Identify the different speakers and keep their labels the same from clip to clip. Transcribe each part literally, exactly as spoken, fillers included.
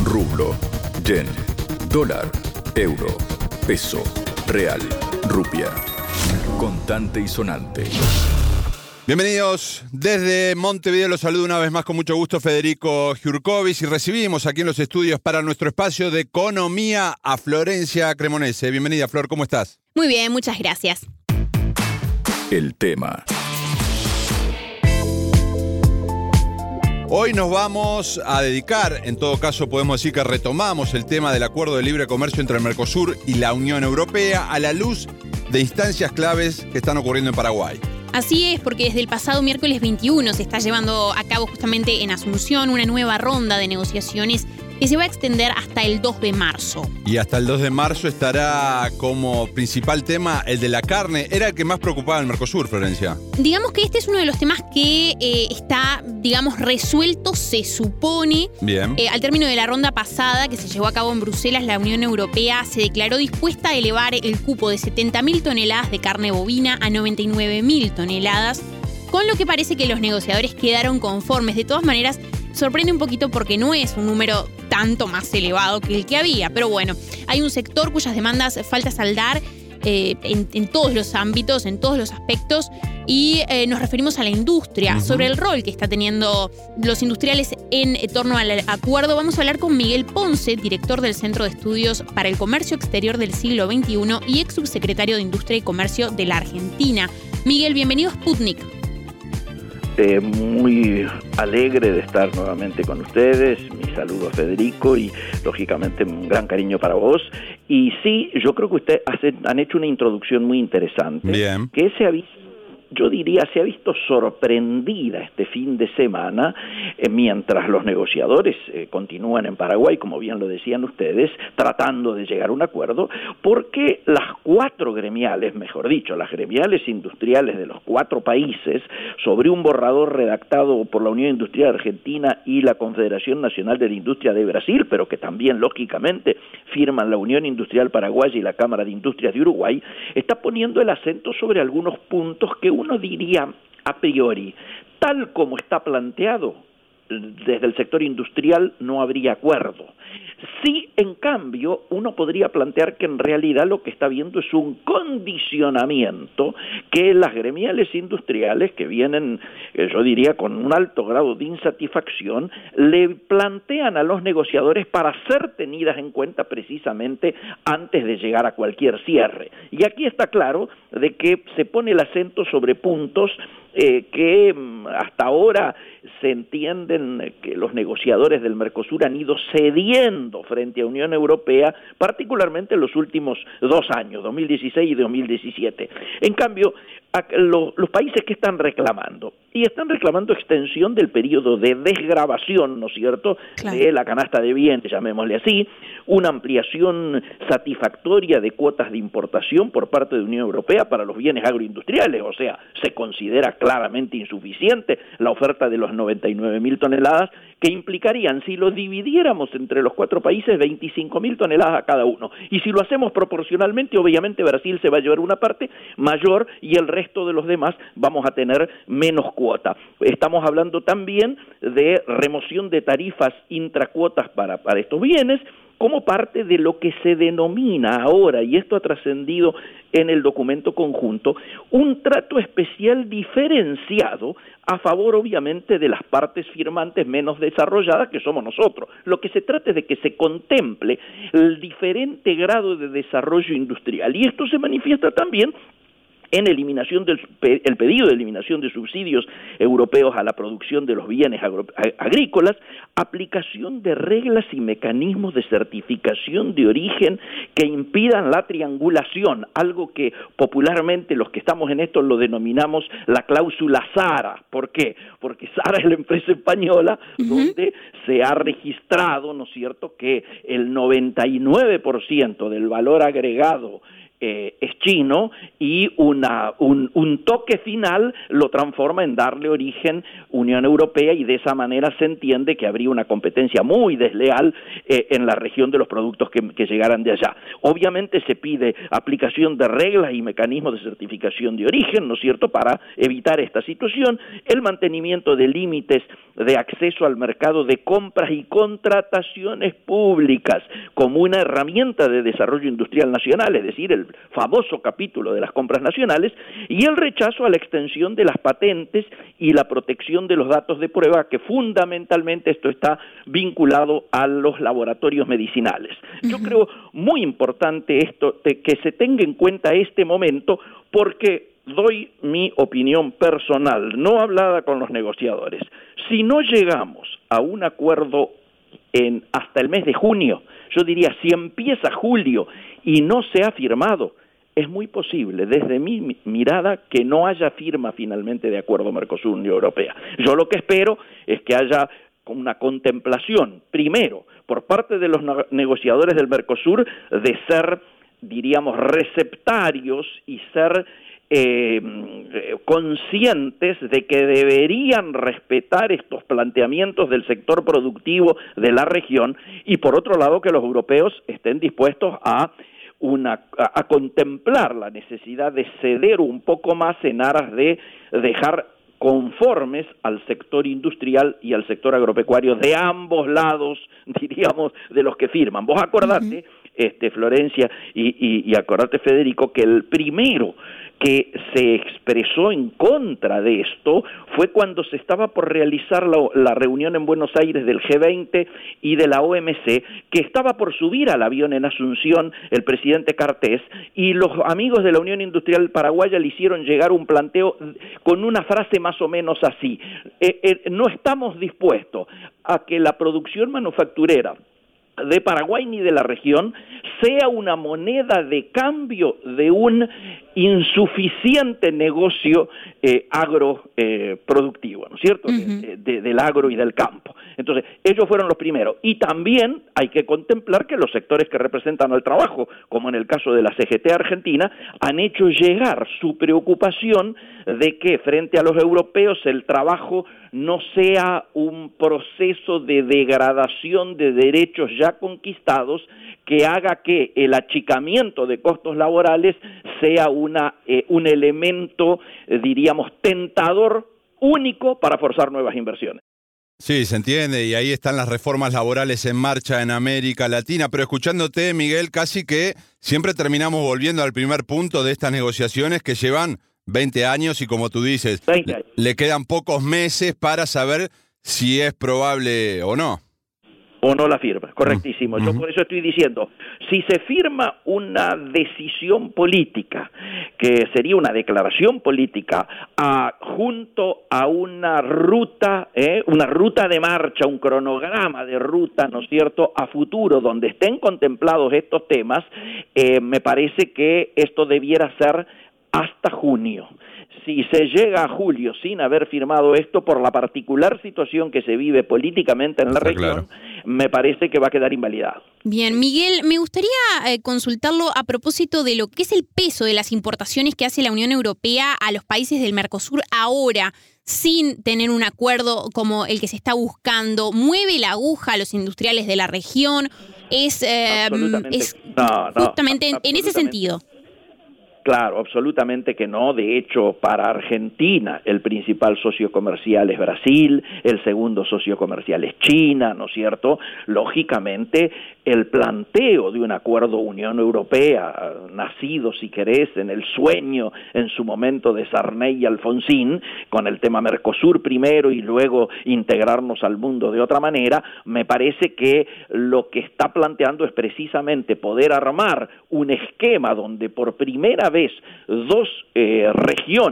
Speaker 1: rublo, yen, dólar, euro, peso, real, rupia. Contante y sonante.
Speaker 2: Bienvenidos desde Montevideo, los saludo una vez más con mucho gusto Federico Jurkovic y recibimos aquí en los estudios para nuestro espacio de economía a Florencia Cremonese. Bienvenida Flor, ¿cómo estás?
Speaker 3: Muy bien, muchas gracias.
Speaker 1: El tema.
Speaker 2: Hoy nos vamos a dedicar, en todo caso podemos decir que retomamos el tema del acuerdo de libre comercio entre el Mercosur y la Unión Europea a la luz de instancias claves que están ocurriendo en Paraguay.
Speaker 3: Así es, porque desde el pasado miércoles veintiuno se está llevando a cabo justamente en Asunción una nueva ronda de negociaciones que se va a extender hasta el dos de marzo.
Speaker 2: Y hasta el dos de marzo estará como principal tema el de la carne. Era el que más preocupaba al Mercosur, Florencia.
Speaker 3: Digamos que este es uno de los temas que eh, está, digamos, resuelto, se supone.
Speaker 2: Bien.
Speaker 3: Eh, al término de la ronda pasada que se llevó a cabo en Bruselas, la Unión Europea se declaró dispuesta a elevar el cupo de setenta mil toneladas de carne bovina a noventa y nueve mil toneladas, con lo que parece que los negociadores quedaron conformes. De todas maneras, sorprende un poquito porque no es un número tanto más elevado que el que había. Pero bueno, hay un sector cuyas demandas falta saldar eh, en, en todos los ámbitos, en todos los aspectos. Y eh, nos referimos a la industria, uh-huh. sobre el rol que está teniendo los industriales en torno al acuerdo. Vamos a hablar con Miguel Ponce, director del Centro de Estudios para el Comercio Exterior del siglo veintiuno y ex subsecretario de Industria y Comercio de la Argentina. Miguel, bienvenido a Sputnik.
Speaker 4: Eh, muy alegre de estar nuevamente con ustedes. Mi saludo a Federico y lógicamente un gran cariño para vos. Y sí, yo creo que ustedes han hecho una introducción muy interesante.
Speaker 2: Bien.
Speaker 4: Que se ha visto, yo diría, se ha visto sorprendida este fin de semana, eh, mientras los negociadores eh, continúan en Paraguay, como bien lo decían ustedes, tratando de llegar a un acuerdo, porque las cuatro gremiales, mejor dicho, las gremiales industriales de los cuatro países, sobre un borrador redactado por la Unión Industrial Argentina y la Confederación Nacional de la Industria de Brasil, pero que también, lógicamente, firman la Unión Industrial Paraguaya y la Cámara de Industrias de Uruguay, está poniendo el acento sobre algunos puntos que uno diría a priori, tal como está planteado, desde el sector industrial no habría acuerdo. Sí, en cambio, uno podría plantear que en realidad lo que está viendo es un condicionamiento que las gremiales industriales, que vienen, yo diría, con un alto grado de insatisfacción, le plantean a los negociadores para ser tenidas en cuenta precisamente antes de llegar a cualquier cierre. Y aquí está claro de que se pone el acento sobre puntos eh, que hasta ahora se entienden que los negociadores del Mercosur han ido cediendo frente a Unión Europea, particularmente en los últimos dos años, dos mil dieciséis y dos mil diecisiete. En cambio, los, los países que están reclamando, y están reclamando extensión del periodo de desgravación, ¿no es cierto?, claro, de la canasta de bienes, llamémosle así, una ampliación satisfactoria de cuotas de importación por parte de Unión Europea para los bienes agroindustriales, o sea, se considera claramente insuficiente la oferta de los noventa y nueve mil toneladas, que implicarían, si lo dividiéramos entre los cuatro países, veinticinco mil toneladas a cada uno. Y si lo hacemos proporcionalmente, obviamente Brasil se va a llevar una parte mayor y el resto de los demás vamos a tener menos cuota. Estamos hablando también de remoción de tarifas intracuotas para, para estos bienes, como parte de lo que se denomina ahora, y esto ha trascendido en el documento conjunto, un trato especial diferenciado a favor, obviamente, de las partes firmantes menos desarrolladas, que somos nosotros. Lo que se trata es de que se contemple el diferente grado de desarrollo industrial, y esto se manifiesta también en eliminación del el pedido de eliminación de subsidios europeos a la producción de los bienes agro, agrícolas, aplicación de reglas y mecanismos de certificación de origen que impidan la triangulación, algo que popularmente los que estamos en esto lo denominamos la cláusula Zara. ¿Por qué? Porque Zara es la empresa española uh-huh. donde se ha registrado, ¿no es cierto?, que el noventa y nueve por ciento del valor agregado eh, es chino y una, un, un toque final lo transforma en darle origen Unión Europea, y de esa manera se entiende que habría una competencia muy desleal eh, en la región de los productos que, que llegaran de allá. Obviamente se pide aplicación de reglas y mecanismos de certificación de origen, ¿no es cierto?, para evitar esta situación, el mantenimiento de límites de acceso al mercado de compras y contrataciones públicas como una herramienta de desarrollo industrial nacional, es decir, el famoso capítulo de las compras nacionales, y el rechazo a la extensión de las patentes y la protección de los datos de prueba, que fundamentalmente esto está vinculado a los laboratorios medicinales. Yo uh-huh. creo muy importante esto, de que se tenga en cuenta este momento, porque doy mi opinión personal, no hablada con los negociadores. Si no llegamos a un acuerdo en, hasta el mes de junio, yo diría, si empieza julio y no se ha firmado, es muy posible, desde mi mirada, que no haya firma finalmente de acuerdo Mercosur-Unión Europea. Yo lo que espero es que haya una contemplación, primero, por parte de los negociadores del Mercosur, de ser, diríamos, receptarios y ser eh, conscientes de que deberían respetar estos planteamientos del sector productivo de la región, y por otro lado que los europeos estén dispuestos a Una, a, a contemplar la necesidad de ceder un poco más en aras de dejar conformes al sector industrial y al sector agropecuario de ambos lados, diríamos, de los que firman. Vos acordate, uh-huh. este, Florencia, y, y, y acordate, Federico, que el primero que se expresó en contra de esto fue cuando se estaba por realizar la, la reunión en Buenos Aires del G veinte y de la O M C, que estaba por subir al avión en Asunción el presidente Cartés, y los amigos de la Unión Industrial Paraguaya le hicieron llegar un planteo con una frase más o menos así: eh, eh, no estamos dispuestos a que la producción manufacturera de Paraguay ni de la región sea una moneda de cambio de un insuficiente negocio eh, agroproductivo, eh, ¿no es cierto?, uh-huh. de, de, del agro y del campo. Entonces, ellos fueron los primeros. Y también hay que contemplar que los sectores que representan al trabajo, como en el caso de la C G T Argentina, han hecho llegar su preocupación de que frente a los europeos el trabajo no sea un proceso de degradación de derechos ya conquistados que haga que el achicamiento de costos laborales sea una, eh, un elemento, eh, diríamos, tentador único para forzar nuevas inversiones.
Speaker 2: Sí, se entiende, y ahí están las reformas laborales en marcha en América Latina, pero escuchándote, Miguel, casi que siempre terminamos volviendo al primer punto de estas negociaciones que llevan veinte años y, como tú dices, le, le quedan pocos meses para saber si es probable o no.
Speaker 4: O no la firma, correctísimo. Uh-huh. Yo por eso estoy diciendo, si se firma una decisión política, que sería una declaración política, a, junto a una ruta, eh, una ruta de marcha, un cronograma de ruta, ¿no es cierto?, a futuro, donde estén contemplados estos temas, eh, me parece que esto debiera ser hasta junio. Si se llega a julio sin haber firmado esto, por la particular situación que se vive políticamente en la Está región, claro. me parece que va a quedar invalidado.
Speaker 3: Bien, Miguel, me gustaría eh, consultarlo a propósito de lo que es el peso de las importaciones que hace la Unión Europea a los países del Mercosur ahora, sin tener un acuerdo como el que se está buscando. ¿Mueve la aguja a los industriales de la región? Es, eh, es
Speaker 4: no, no,
Speaker 3: justamente en, en ese sentido.
Speaker 4: Claro, absolutamente que no. De hecho, para Argentina el principal socio comercial es Brasil, el segundo socio comercial es China, ¿no es cierto? Lógicamente, el planteo de un acuerdo Unión Europea, nacido, si querés, en el sueño en su momento de Sarney y Alfonsín, con el tema Mercosur primero y luego integrarnos al mundo de otra manera, me parece que lo que está planteando es precisamente poder armar un esquema donde por primera vez dos eh, regiones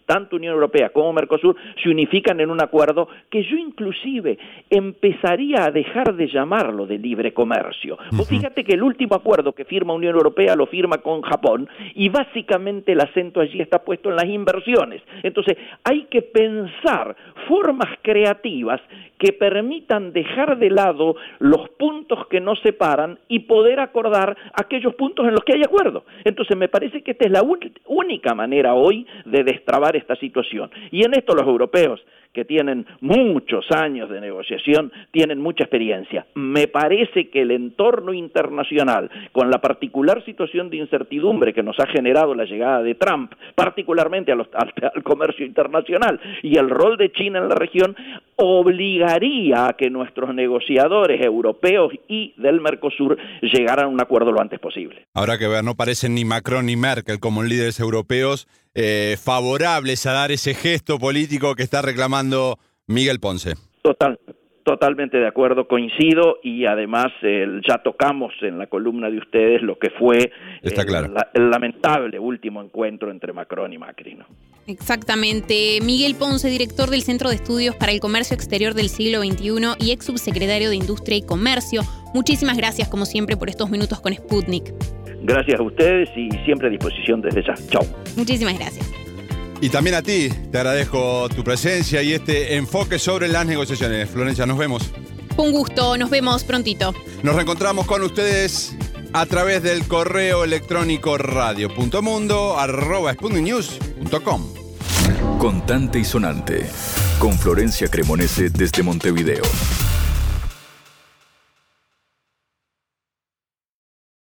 Speaker 4: tanto Unión Europea como Mercosur se unifican en un acuerdo que yo inclusive empezaría a dejar de llamarlo de libre comercio. Uh-huh. Fíjate que el último acuerdo que firma Unión Europea lo firma con Japón y básicamente el acento allí está puesto en las inversiones. Entonces hay que pensar formas creativas que permitan dejar de lado los puntos que nos separan y poder acordar aquellos puntos en los que hay acuerdo. Entonces me parece que esta es la un- única manera hoy de destrabar esta situación. Y en esto los europeos, que tienen muchos años de negociación, tienen mucha experiencia. Me parece que el entorno internacional, con la particular situación de incertidumbre que nos ha generado la llegada de Trump, particularmente a los, al, al comercio internacional, y el rol de China en la región, obligaría a que nuestros negociadores europeos y del Mercosur llegaran a un acuerdo lo antes posible.
Speaker 2: Habrá que ver, no parecen ni Macron ni Merkel como líderes europeos eh, favorables a dar ese gesto político que está reclamando Miguel Ponce.
Speaker 4: Total, totalmente de acuerdo, coincido, y además eh, ya tocamos en la columna de ustedes lo que fue
Speaker 2: Está
Speaker 4: el,
Speaker 2: claro.
Speaker 4: la, el lamentable último encuentro entre Macron y Macri, ¿no?
Speaker 3: Exactamente. Miguel Ponce, director del Centro de Estudios para el Comercio Exterior del Siglo veintiuno y ex subsecretario de Industria y Comercio. Muchísimas gracias, como siempre, por estos minutos con Sputnik.
Speaker 4: Gracias a ustedes y siempre a disposición desde ya. Chau.
Speaker 3: Muchísimas gracias.
Speaker 2: Y también a ti, te agradezco tu presencia y este enfoque sobre las negociaciones. Florencia, nos vemos.
Speaker 3: Fue un gusto, nos vemos prontito.
Speaker 2: Nos reencontramos con ustedes a través del correo electrónico radio.mundo arroba sputnik news punto com.
Speaker 1: Contante y sonante, con Florencia Cremonese desde Montevideo.